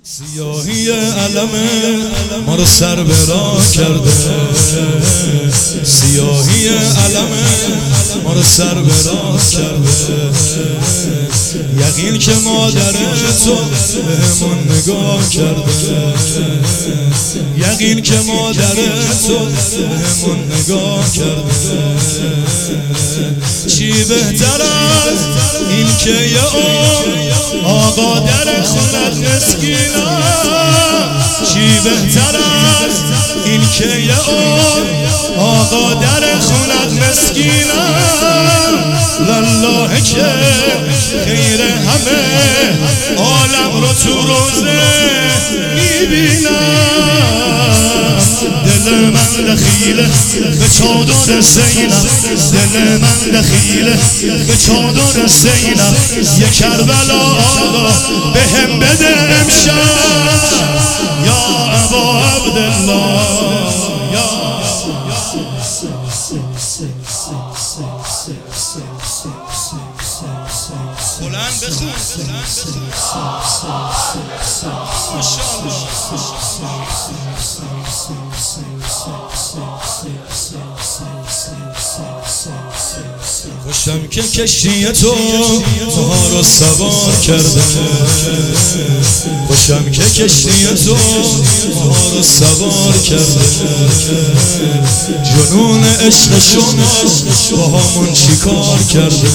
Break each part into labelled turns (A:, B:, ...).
A: سیاهی علم ما رو سر به راه کرده، سیاهی علم ما رو سر به راه کرده. یقین که مادر تو بهمون نگاه کرده، یقین که مادر تو بهمون نگاه کرده. چی بهتر از این که یه آقا در خونت مسکینا، چی بهتر از این که یه آقا در خونت مسکینا. والله که خیر همه عالم رو تو روزه میبینم. دل من دخیله به چادر زینب، دل من دخیله به چادر زینب. یه کربلا آقا به هم بده امشب، یا ابا عبدالله. بلند بخون خوشم که کشتی تو ما رو سوار کرده، خوشم که کشتی تو ما رو سوار کرده. جنون عشق شما با همون چی کار کرده،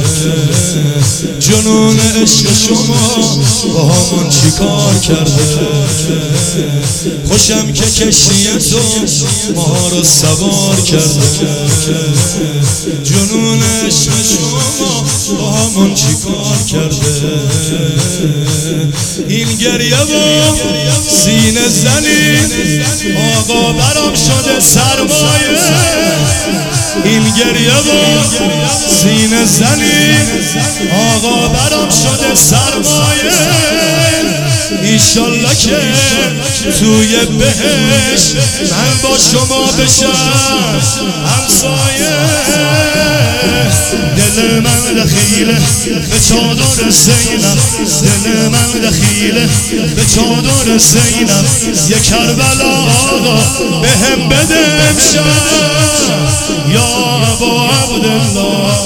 A: جنون عشق شما با همون چی کار کرده. خوشم که کشتی تو ما رو سوار کرده، جنون عشق شما با همون چی کار کرده. این گریه و سینه زنی آقا برام شده سرمایه، این گریه و سینه زنی آقا برام شده سرمایه. ایشالله که توی بهشت من با شما بشم همسایه. دل من دخیله به چادر زینب، دل من دخیله به چادر زینب. یه کربلا آقا به هم بده امشب، یا ابا عبدالله.